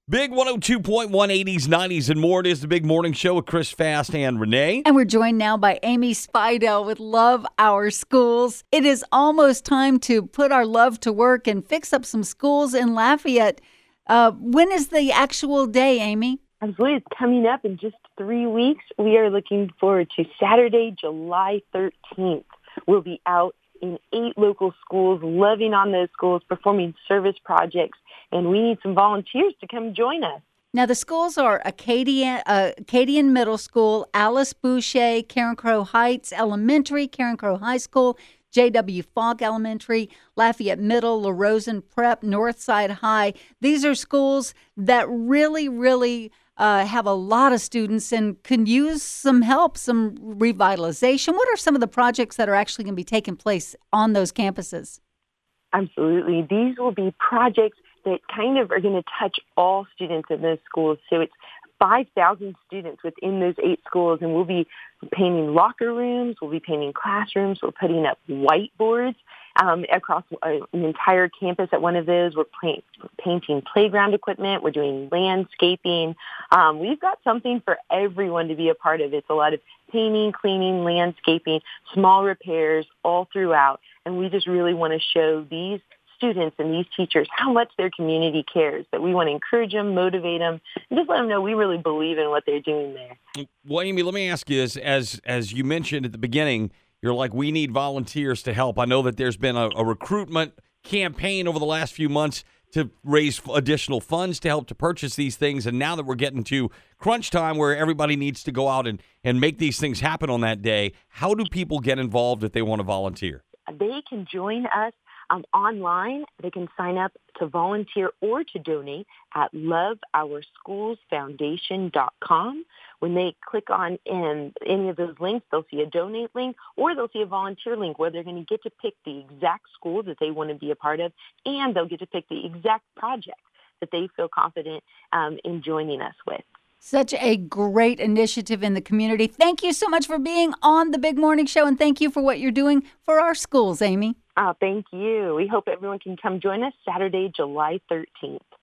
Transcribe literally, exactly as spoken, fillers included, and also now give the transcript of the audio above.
Big one oh two point one, eighties, nineties, and more. It is the Big Morning Show with Chris Fast and Renee. And we're joined now by Amy Spidell with Love Our Schools. It is almost time to put our love to work and fix up some schools in Lafayette. Uh, when is the actual day, Amy? Absolutely. It's coming up in just three weeks. We are looking forward to Saturday, July thirteenth. We'll be out in eight local schools, loving on those schools, performing service projects, and we need some volunteers to come join us. Now, the schools are Acadian, uh, Acadian Middle School, Alice Boucher, Karen Crow Heights Elementary, Karen Crow High School, J W. Falk Elementary, Lafayette Middle, La Rosen Prep, Northside High. These are schools that really, really uh, have a lot of students and can use some help, some revitalization. What are some of the projects that are actually going to be taking place on those campuses? Absolutely. These will be projects that kind of are going to touch all students in those schools. So it's five thousand students within those eight schools, and we'll be painting locker rooms, we'll be painting classrooms, we're putting up whiteboards um, across an entire campus at one of those. We're paint, painting playground equipment, we're doing landscaping. Um, we've got something for everyone to be a part of. It's a lot of painting, cleaning, landscaping, small repairs all throughout, and we just really want to show these students and these teachers how much their community cares, that we want to encourage them, motivate them, and just let them know we really believe in what they're doing there. Well, Amy, let me ask you this. As, as you mentioned at the beginning, you're like, we need volunteers to help. I know that there's been a, a recruitment campaign over the last few months to raise additional funds to help to purchase these things. And now that we're getting to crunch time where everybody needs to go out and, and make these things happen on that day, how do people get involved if they want to volunteer? They can join us Um, online. They can sign up to volunteer or to donate at love our schools foundation dot com. When they click on in any of those links, they'll see a donate link or they'll see a volunteer link where they're going to get to pick the exact school that they want to be a part of, and they'll get to pick the exact project that they feel confident um, in joining us with. Such a great initiative in the community. Thank you so much for being on the Big Morning Show, and thank you for what you're doing for our schools, Amy. Oh, thank you. We hope everyone can come join us Saturday, July thirteenth.